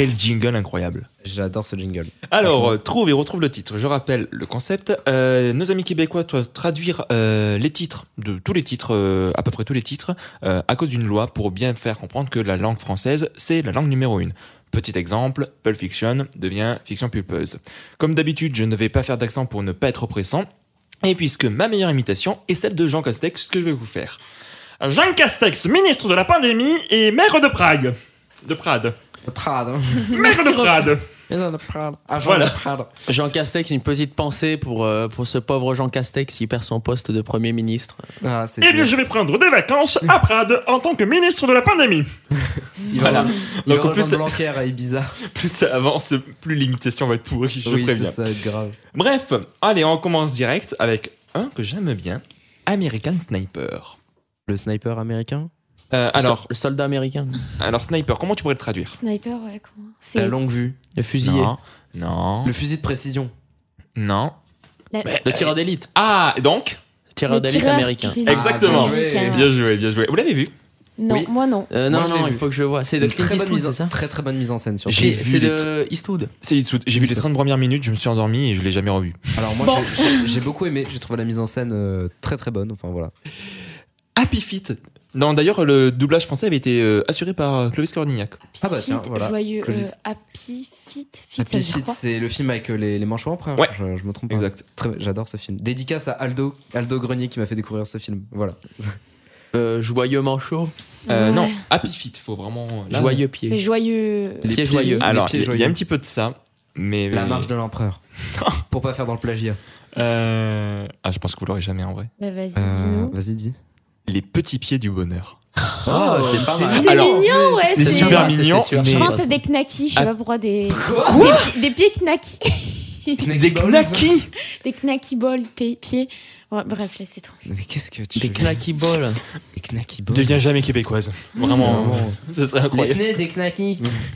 Quel jingle incroyable. J'adore ce jingle. Alors, euh, trouve et retrouve le titre. Je rappelle le concept. Euh, nos amis québécois doivent traduire euh, les titres, de tous les titres, euh, à peu près tous les titres, euh, à cause d'une loi pour bien faire comprendre que la langue française, c'est la langue numéro une. Petit exemple, Pulp Fiction devient fiction pulpeuse. Comme d'habitude, je ne vais pas faire d'accent pour ne pas être oppressant. Et puisque ma meilleure imitation est celle de Jean Castex, que je vais vous faire. Jean Castex, ministre de la pandémie et maire de Prague. De Prades. Le Prade. Hein. Maire de Prades. Ah, Jean Voilà. de Prade. Jean Castex, une petite pensée pour, euh, pour ce pauvre Jean Castex qui perd son poste de Premier ministre. Ah, c'est Eh bien, dur. je vais prendre des vacances à Prades en tant que ministre de la pandémie. Il Voilà. va, il Donc, va en plus, rejoindre Blanquer à Ibiza. plus ça avance, plus l'imitation va être pourrie, je Oui, c'est préviens. ça, grave. Bref, allez, on commence direct avec un que j'aime bien, American Sniper. Le sniper américain. Euh, alors, Le soldat américain. alors, Sniper, comment tu pourrais le traduire? Sniper, ouais, comment La C'est longue vue. Le fusillé. Non, non, Le fusil de précision. non. la- Le tireur d'élite. Ah, donc Le tireur le d'élite tireur américain. d'élite Exactement. américain. Bien joué, bien joué. Vous l'avez vu? Non, Oui. moi non. Euh, Moi, non, je l'ai non, il vu. faut que je vois. C'est de Une Clint très bonne, Eastwood, mise en, c'est ça très très bonne mise en scène sur J'ai C'est vu c'est les de Eastwood. C'est Eastwood. J'ai vu les trente premières minutes, je me suis endormi et je l'ai jamais revu. Alors moi Bon. j'ai- j'ai- j'ai beaucoup aimé, j'ai trouvé la mise en scène euh, très très bonne, enfin voilà. Happy Feet. Non, d'ailleurs, le doublage français avait été euh, assuré par euh, Clovis Cornillac. Ah bah tiens, Fit, voilà. joyeux, euh, Clovis. Happy Fit, Fit, ça Happy veut dire Feet, quoi c'est le film avec euh, les, les manchots empereurs, Ouais. je, je me trompe pas. Exact. Très- J'adore ce film. Dédicace à Aldo, Aldo Grenier qui m'a fait découvrir ce film, voilà. Euh, joyeux manchot. Euh, Ouais. Non, Happy Feet, faut vraiment. là- Joyeux Mais pied. joyeux. Les Pieds joyeux. les Alors, pieds il y, a- il y a joyeux. un petit peu de ça, mais. La marche de l'empereur. Pour pas faire dans le plagiat. Euh... Ah, je pense que vous l'aurez jamais en vrai. Bah, vas-y, Euh, dis-nous. Vas-y, dis. Les petits pieds du bonheur. Oh, c'est pas mal. C'est Alors, mignon, ouais. c'est super c'est- mignon, c'est sûr. mais- Je pense à des knackis, je sais Ah. pas pourquoi, des. Quoi des, pi- des pieds knackis. Des knackis. Des knacky balls, pi- pieds. Ouais, bref, laissez tomber. Mais qu'est-ce que tu Des knacky balls. Des knacky balls. Deviens jamais québécoise. Vraiment, vraiment- ce serait Les incroyable. pneus des knacky.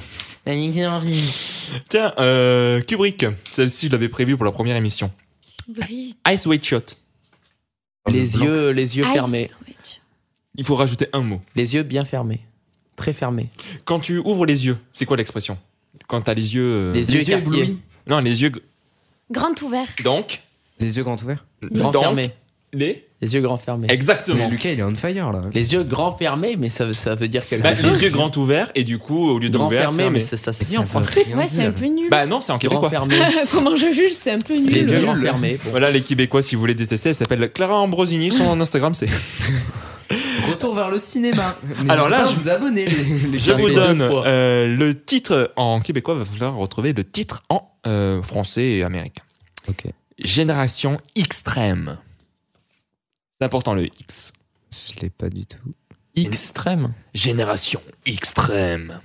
J'ai envie. Tiens, euh, Kubrick, celle-ci je l'avais prévue pour la première émission. Brie. Ice White Shot. Les yeux, les yeux Ice, fermés. ouais, tu- Il faut rajouter un mot. Les yeux bien fermés. Très fermés. Quand tu ouvres les yeux, c'est quoi l'expression? Quand t'as les yeux. euh, Les yeux écarquillés. éblouis. Non, les yeux. Grand ouvert. Donc. Les yeux grands ouverts. Grand donc, fermés. Les. Les yeux grands fermés. Mais Exactement. Lucas, il est on fire là. Les yeux grands fermés, mais ça, ça veut dire quelque Bah, chose. les yeux grands ouverts et du coup, au lieu de Grand ouvert, fermé, fermé. mais ça, ça se Mais dit ça en veut français. rien Ouais, c'est un dire. peu nul. Bah non, c'est en Grand québécois. fermé. Comment je juge, c'est un peu nul. Les yeux Nul. grands fermés. Bon. Voilà les Québécois, si vous voulez détester, elle s'appelle Clara Ambrosini. Son Instagram, c'est. Retour vers le cinéma. N'hésitez Alors là, pas à je- vous abonner. Les, les Je Ça vous fait donne deux fois. euh, le titre en québécois. Va falloir retrouver le titre en euh, français et américain. Ok. Génération extrême. C'est important le X. Je l'ai pas du tout. Extrême. Génération extrême.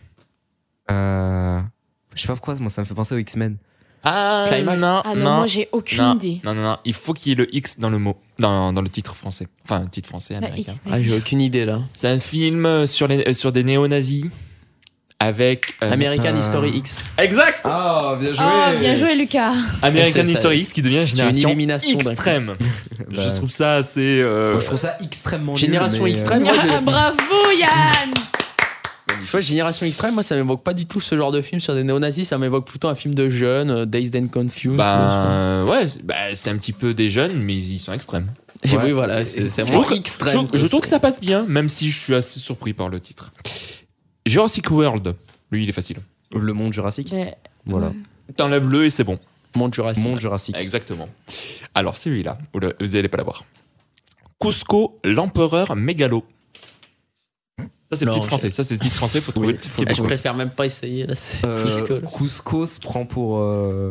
Euh... Je sais pas pourquoi, moi ça me fait penser aux X-Men. Ah Climax. non, Ah non, non, moi j'ai aucune non, idée. non, non, non. Il faut qu'il y ait le X dans le mot, dans, dans le titre français. Enfin, titre français Bah, américain. X-Men. Ah, j'ai aucune idée là. C'est un film sur, les, euh, sur des néo-nazis avec. euh, American euh, History X. Exact. Ah, bien joué. Oh, bien joué, Lucas. American C'est ça. History X qui devient J'ai une génération élimination d'un coup. extrême. Je Bah, trouve ça assez. euh, moi, je trouve ça extrêmement nul, Génération mais, euh, extrême. moi, je- Ah, bravo, Yann. Tu vois, Génération Extrême, moi ça m'évoque pas du tout ce genre de film sur des néo-nazis, ça m'évoque plutôt un film de jeunes, euh, Dazed and Confused. Bah, ouais, c'est- bah, c'est un petit peu des jeunes, mais ils sont extrêmes. Et ouais. oui, voilà, c'est c'est Je vraiment trouve, extrême. je- je trouve que ça passe bien, même si je suis assez surpris par le titre. Jurassic World, lui, il est facile. Le monde jurassique. Bah, Voilà. ouais. T'enlèves-le et c'est bon. Monde Jurassic. Monde jurassique. Exactement. Alors, celui-là, vous le- vous allez pas l'avoir. Cusco, l'empereur mégalo. Ça, c'est le Non, titre je- français. Ça, c'est le titre français. Faut trouver Oui, le titre faut Ah, je québécois. préfère même pas essayer là. C'est Euh, Cusco, là. Cusco se prend pour. euh,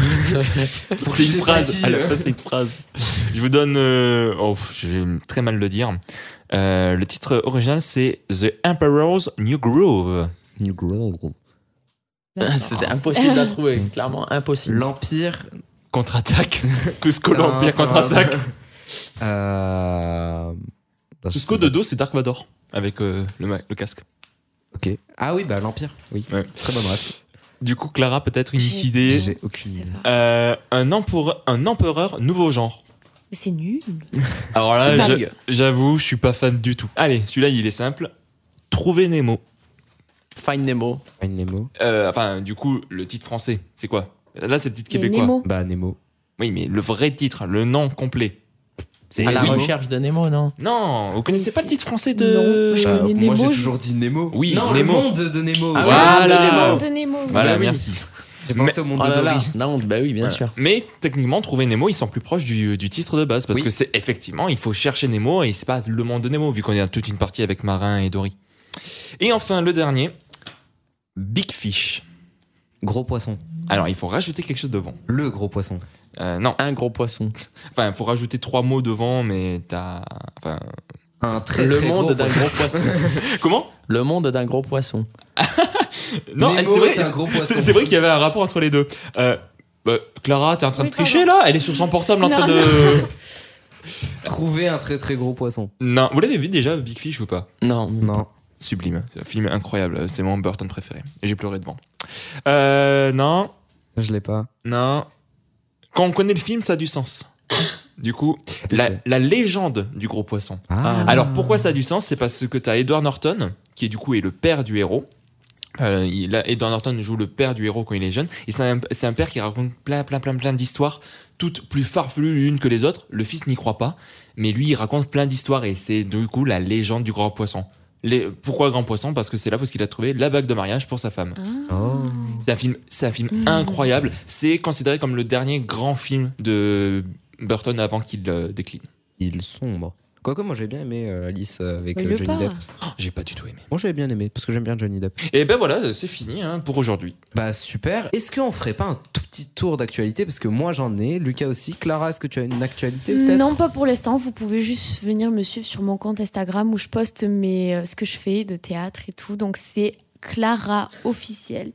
C'est une je sais phrase. pas qui, À la euh. fin, c'est une phrase. Je vous donne. euh, Oh, je vais très mal le dire. Euh, le titre original, c'est The Emperor's New Groove. New Groove. C'était impossible à trouver, clairement impossible. L'Empire. Contre-attaque. Cusco, l'Empire contre-attaque. Euh... bah, je Cusco sais de pas. dos, c'est Dark Vador. Avec euh, le, ma- le casque. Ok. Ah oui, bah l'Empire. Oui. Ouais. Très bonne ref. Du coup, Clara, peut-être une J'ai- idée. J'ai Je aucune sais idée. pas. Euh, un, empereur, un empereur nouveau genre. Mais c'est nul. Alors C'est là, vague. je- j'avoue, je suis pas fan du tout. Allez, celui-là, il est simple. Trouver Nemo. Find Nemo. Find Nemo. Euh, enfin, du coup, le titre français, c'est quoi? Là, c'est le titre Mais québécois. Nemo. Bah, Nemo. Oui, mais le vrai titre, le nom complet. C'est À la oui. recherche de Nemo, non? Non, vous connaissez Mais pas le c'est- titre français de. Non, je Bah, connais moi, j'ai Nemo, je- toujours dit Nemo. Oui, non, Nemo. le monde de Nemo. Ah, Voilà. Le monde de Nemo. oui. Voilà, Bah oui. merci. J'ai pensé au monde Oh de là là, Dory. non, bah oui, bien Voilà. sûr. Mais techniquement, trouver Nemo, ils sont plus proches du, du titre de base parce Oui. que c'est effectivement, il faut chercher Nemo et c'est pas le monde de Nemo vu qu'on est à toute une partie avec Marin et Dory. Et enfin, le dernier, Big Fish. Gros poisson. Alors, il faut rajouter quelque chose devant. Le gros poisson. Euh, non, Un gros poisson. enfin, il faut rajouter trois mots devant, mais t'as. Enfin. Un très, Le très monde gros d'un poisson. gros poisson. Comment? Le monde d'un gros poisson. Non, Nemo c'est vrai, est un gros poisson. c'est- c'est vrai qu'il y avait un rapport entre les deux. Euh, bah, Clara, t'es en train Oui, de tricher là? Elle est sur son portable en train Non, de. Trouver un très très gros poisson. Non, vous l'avez vu déjà, Big Fish ou pas? Non. Non. Sublime, c'est un film incroyable, c'est mon Burton préféré. Et j'ai pleuré devant. Euh, non, Je l'ai pas. non. Quand on connaît le film, ça a du sens. Du coup, la, Attention. la légende du gros poisson. Ah. Alors pourquoi ça a du sens? C'est parce que t'as Edward Norton, qui est du coup est le père du héros. Euh, il a, Edward Norton joue le père du héros quand il est jeune. Et c'est un, c'est un père qui raconte plein, plein, plein, plein d'histoires, toutes plus farfelues l'une que les autres. Le fils n'y croit pas, mais lui, il raconte plein d'histoires et c'est du coup la légende du grand poisson. Les, pourquoi grand poisson? Parce que c'est là parce qu'il a trouvé la bague de mariage pour sa femme. Oh. C'est un film, c'est un film incroyable. C'est considéré comme le dernier grand film de Burton avant qu'il euh, décline. Il sombre. Quoique moi j'ai bien aimé euh, Alice euh, avec Mais euh, le Johnny pas. Depp. Oh, j'ai pas du tout aimé. Moi j'avais bien aimé parce que j'aime bien Johnny Depp. Et ben voilà, c'est fini hein, pour aujourd'hui. Bah super. Est-ce qu'on ferait pas un tout petit tour d'actualité? Parce que moi j'en ai, Lucas aussi. Clara, est-ce que tu as une actualité peut-être? Non, pas pour l'instant. Vous pouvez juste venir me suivre sur mon compte Instagram où je poste mes, euh, ce que je fais de théâtre et tout. Donc c'est Clara officielle.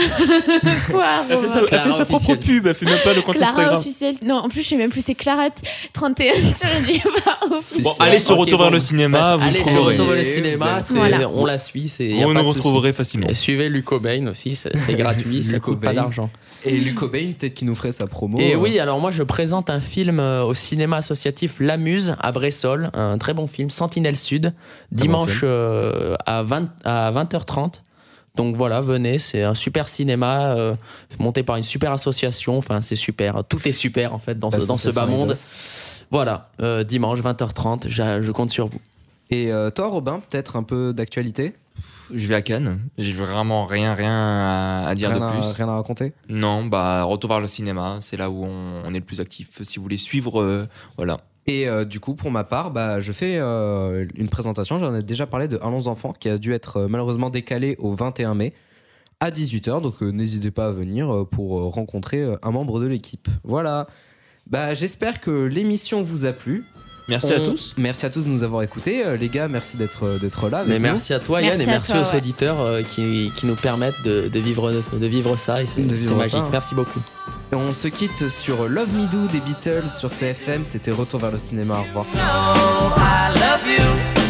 Quoi, Elle fait sa, Romain elle fait sa propre officielle. pub, elle fait même pas le compte Clara Instagram. officielle. Non, en plus, je sais même plus, c'est Clara trente et un sur le officiel. Bon, allez sur Ok, Retour bon. vers le cinéma, vous Allez sur trouverez. Retour vers le Vous cinéma, allez- c'est- Voilà. on la suit, c'est y a Vous pas nous de souci. retrouverez facilement. Et suivez Luc Cobain aussi, c'est c'est gratuit, ça Luc coûte pas Cobain. d'argent. Et Luc Cobain, peut-être qu'il nous ferait sa promo. Et euh. oui, alors moi je présente un film euh, au cinéma associatif La Muse à Bressol, un très bon film, Sentinelle Sud, dimanche euh, à, vingt, à vingt heures trente. Donc voilà, venez, c'est un super cinéma euh, monté par une super association, enfin c'est super, tout est super en fait dans ce, dans ce bas L'association monde. Eidos. Voilà, euh, dimanche vingt heures trente, je, je compte sur vous. Et euh, toi Robin, peut-être un peu d'actualité? Je vais à Cannes, j'ai vraiment rien, rien à, à dire rien de à, plus. Rien à raconter? Non, bah Retour vers le cinéma, c'est là où on, on est le plus actif. Si vous voulez suivre, euh, voilà. Et euh, du coup, pour ma part, bah, je fais euh, une présentation. J'en ai déjà parlé de Allons enfants qui a dû être euh, malheureusement décalé au vingt et un mai à dix-huit heures. Donc euh, n'hésitez pas à venir euh, pour euh, rencontrer euh, un membre de l'équipe. Voilà. Bah, j'espère que l'émission vous a plu. Merci à On- tous. Merci à tous de nous avoir écoutés. Euh, les gars, merci d'être euh, d'être là. Avec Mais nous. merci à toi Yann Merci et à merci toi, aux ouais. auditeurs euh, qui, qui nous permettent de, de, vivre, de vivre ça et c'est De c'est vivre magique. ça, hein. Merci beaucoup. Et on se quitte sur Love Me Do des Beatles sur C F M. C'était Retour vers le cinéma. Au revoir. know I love you.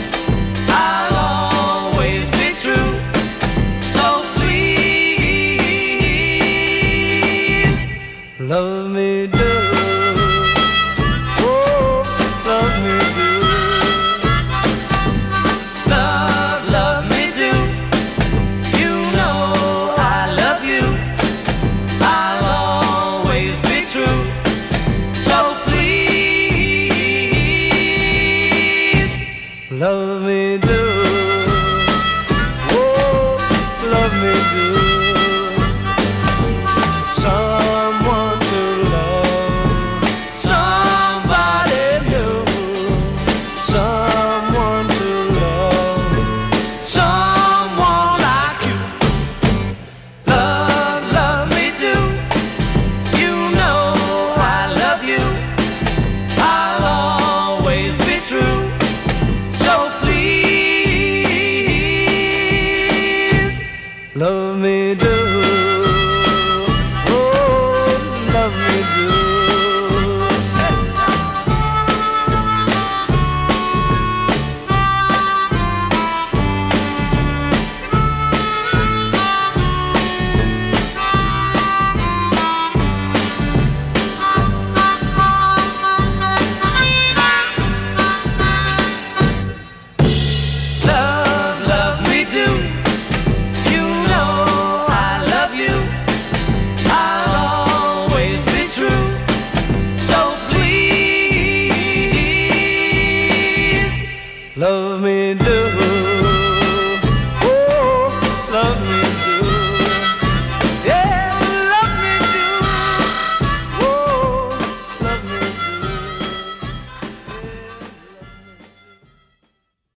I'll always be true. So please, love me do. Oh, love me do. Love, love me do. You know I love you. I'll always be true. So please, love me do. Oh, love me do. Someone to love, somebody new. Someone to love, someone like you. Love, love me do. You know I love you. I'll always be true. So please, love me do.